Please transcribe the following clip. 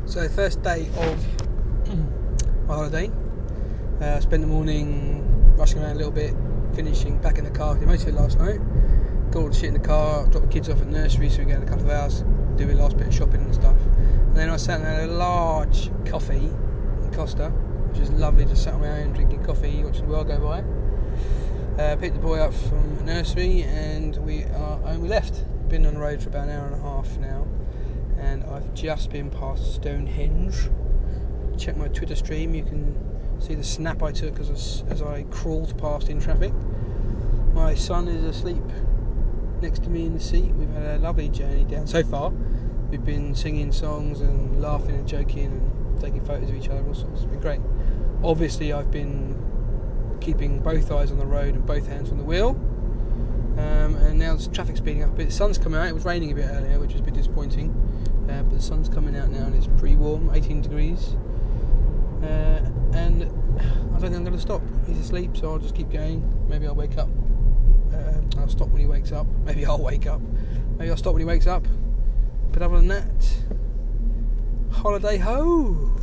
So the first day of my holiday, I spent the morning rushing around a little bit, finishing back in the car, did most of it last night, got all the shit in the car, dropped the kids off at nursery so we get in a couple of hours, do the last bit of shopping and stuff. And then I sat and had a large coffee in Costa, which is lovely, just sat on my own drinking coffee, watching the world go by. Picked the boy up from nursery and we left. Been on the road for about an hour and a half now, and I've just been past Stonehenge. Check my Twitter stream, you can see the snap I took as I crawled past in traffic. My son is asleep next to me in the seat. We've had a lovely journey down so far. We've been singing songs and laughing and joking and taking photos of each other, all sorts. It's been great. Obviously I've been keeping both eyes on the road and both hands on the wheel, and now the traffic's speeding up a bit. The sun's coming out. It was raining a bit earlier, which was a bit disappointing, but the sun's coming out now and it's pretty warm, 18 degrees, and I don't think I'm going to stop. He's asleep, so I'll just keep going. Maybe I'll wake up. I'll stop when he wakes up. Maybe I'll wake up. Maybe I'll stop when he wakes up. But other than that, holiday ho!